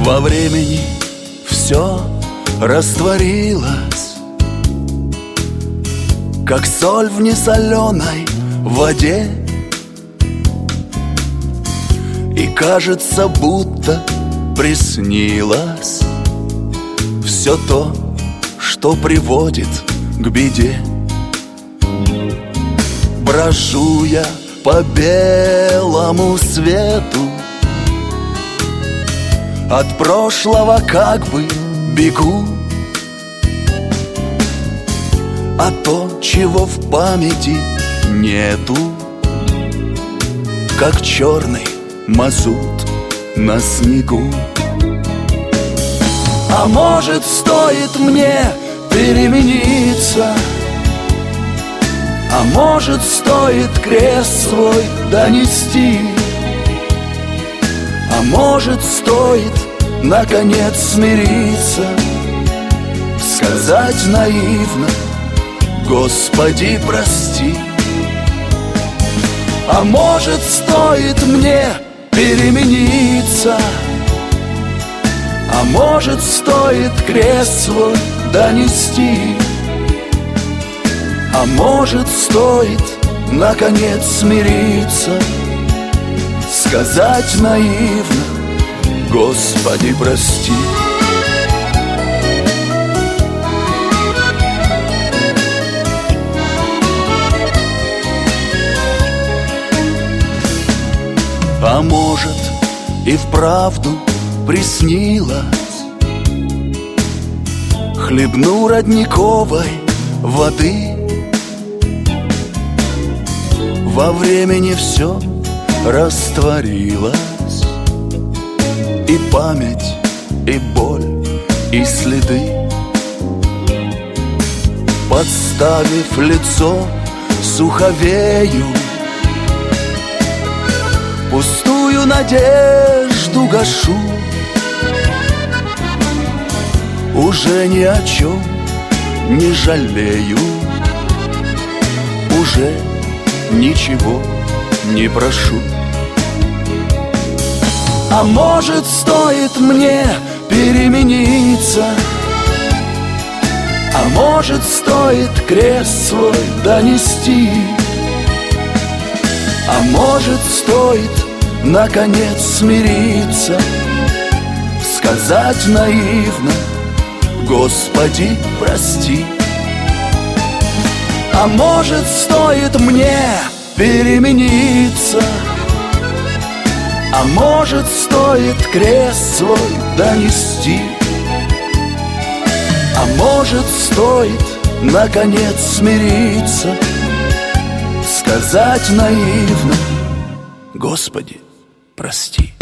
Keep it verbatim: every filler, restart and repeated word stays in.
Во времени все растворилось, как соль в несоленой воде. И кажется, будто приснилось все то, что приводит к беде. Брожу я по белому свету, от прошлого как бы бегу, а то, чего в памяти нету, как черный мазут на снегу. А может, стоит мне перемениться, а может, стоит крест свой донести, а может, стоит наконец смириться, сказать наивно: Господи, прости. А может, стоит мне перемениться, а может, стоит крест свой донести, а может, стоит наконец смириться, сказать наивно: Господи, прости. А может, и вправду приснилось, хлебну родниковой воды. Во времени все растворилось, и память, и боль, и следы. Подставив лицо суховею, пустую надежду гашу. Уже ни о чем не жалею, уже ничего не прошу. А может, стоит мне перемениться, а может, стоит крест свой донести, а может, стоит наконец смириться, сказать наивно: Господи, прости. А может, стоит мне перемениться, а может, стоит крест свой донести, а может, стоит наконец смириться, сказать наивно: Господи, прости.